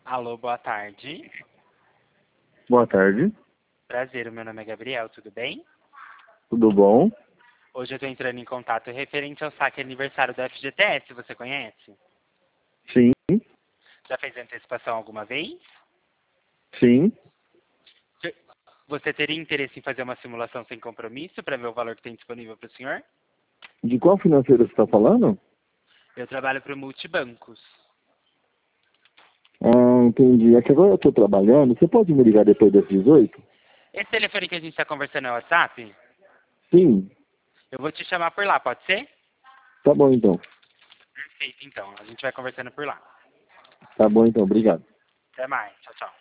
Alô, boa tarde. Boa tarde, Prazer, o meu nome é Gabriel, tudo bem? tudo bom? Hoje eu estou entrando em contato referente ao saque aniversário da FGTS, você conhece? Sim, Já fez antecipação alguma vez? sim. Você teria interesse em fazer uma simulação sem compromisso para ver o valor que tem disponível para o senhor? De qual financeira você está falando? Eu trabalho para o Multibancos. Ah, entendi. É que agora eu estou trabalhando. Você pode me ligar depois das 18? Esse telefone que a gente está conversando é o WhatsApp? Sim, Eu vou te chamar por lá, pode ser? tá bom então. Perfeito, então. A gente vai conversando por lá. Tá bom então, obrigado. Até mais. Tchau, tchau.